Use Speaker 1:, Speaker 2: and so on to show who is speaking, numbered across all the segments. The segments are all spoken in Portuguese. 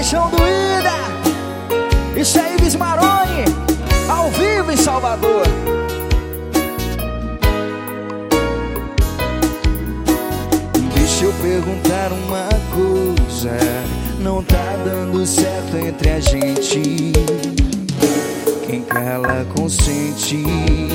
Speaker 1: paixão doída. Isso é Ives Maroni, ao vivo em Salvador. Deixa eu perguntar uma coisa, não tá dando certo entre a gente. Quem cala consente.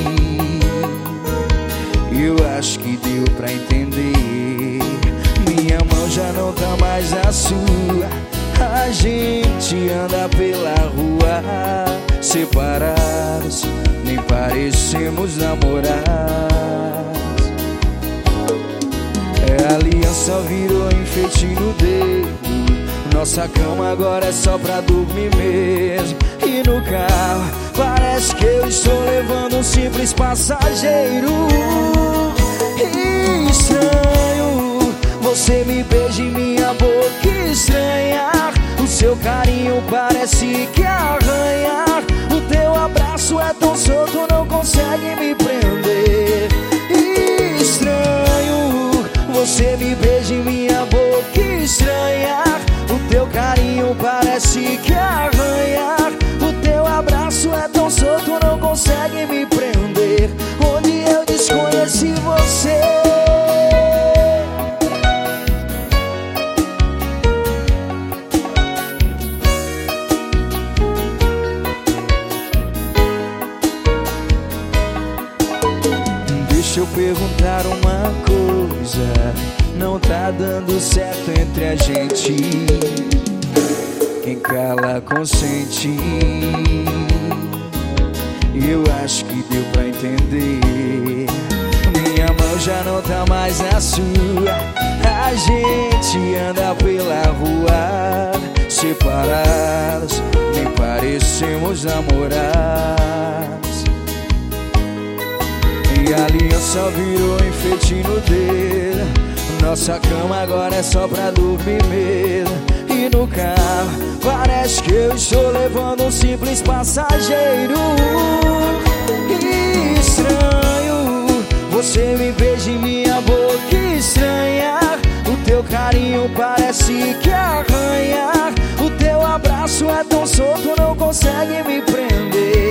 Speaker 1: Eu acho que deu pra entender. Minha mão já não tá mais a sua. A gente anda pela rua separados, nem parecemos namorar. A aliança virou enfeite no dedo. Nossa cama agora é só pra dormir mesmo. E no carro parece que eu estou levando um simples passageiro. Estranho, você me beija em minha boca estranha. O seu carinho parece que arranha. O teu abraço é tão solto, não consegue me prender. Estranho, você me beija em minha boca estranha. O teu carinho parece que arranha. O teu abraço é tão solto, não consegue me prender. Onde eu desconheci você. Deixa eu perguntar uma coisa, não tá dando certo entre a gente. Quem cala consente. Eu acho que deu pra entender. Minha mão já não tá mais a sua. A gente anda pela rua separados, nem parecemos namorar. E a aliança virou enfeite no dedo. Nossa cama agora é só pra dormir mesmo. E no carro parece que eu estou levando um simples passageiro. Estranho, você me beija em minha boca estranha. O teu carinho parece que arranha. O teu abraço é tão solto, não consegue me prender.